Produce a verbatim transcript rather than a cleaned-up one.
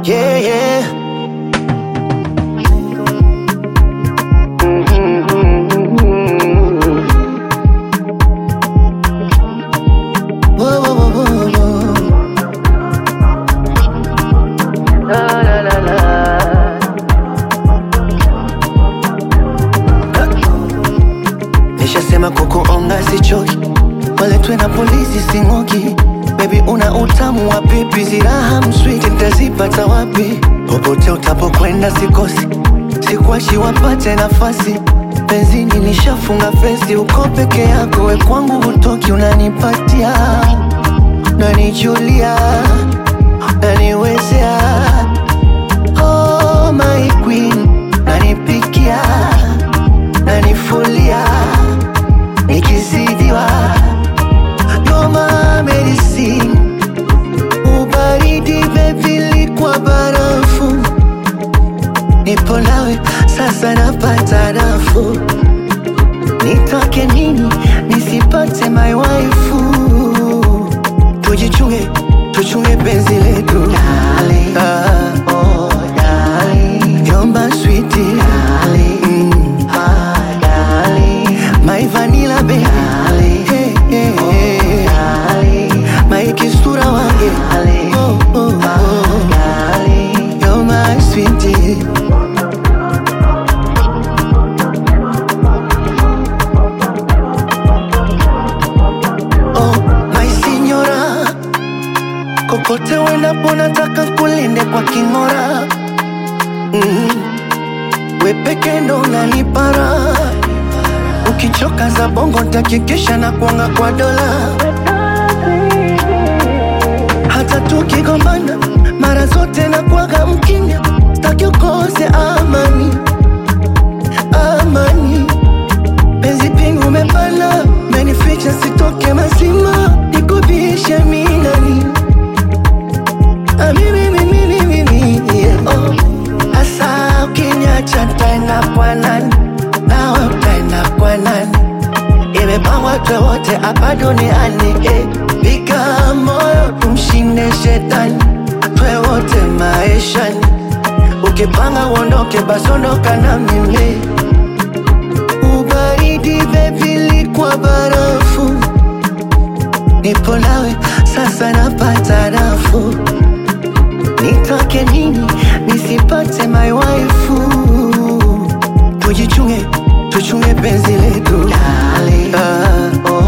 Yeah, yeah. Whoa, whoa, whoa, whoa, whoa. La, la, la, la. Nishasema kukuonga sichoki, waletwe na polisi sing'oki. Baby una utamu wa pipi, ziraha mswiti nitazipata wapi? Popote utapokwenda sikosi, sikuachi wapate nafasi. Benzini nishafunga fesi, uko peke yako, we kwangu hutoki. Unanipatia, unanijulia, unaniwezea. Oh my queen, unanipikia, unanifulia, nikizidiwa you're my medicine. Ubaridi baby likwa barafu, nipo nawe sasa napata nafuu. Nitoke nini nisipate my waifu? Tujichunge, tuchunge penzi letu darling. Ah, oh darling, you're my sweetie darling. Mm. Ah, darling, my vanilla baby darling. Hey, hey, hey. Oh, darling, my kisura wange darling. Oh, oh, oh, oh darling, you're my sweetie. Kokote wenapo nataka kulinde kwa king'ora. mm. We peke ndo unanipara, ukichoka za bongo ntakikisha na kuanga kwa dola. Hata tukigombana mara zote na kuaga mkinya, staki ukose amani, amani. Penzi pingu umepana, menificha sitoke mazima, nikubishe minani. Ah, mi, mi, mi, mi, mi, mi, mi, yeah. Oh, asa ukiniacha ntaenda kwa nani? Nawe utaenda kwa nani? Imepangwa tuwe wote hapa duniani, eh. Piga moyo tumshinde shetani, tuwe wote maishani. Ukipanga uondoke basi ondoka na mimi. Ubaridi baby likwa barafu, nipo nawe sasa napata nafuu. Nitoke nini nisipate my waifu? Tujichunge, tuchunge penzi letu darling. Ah, oh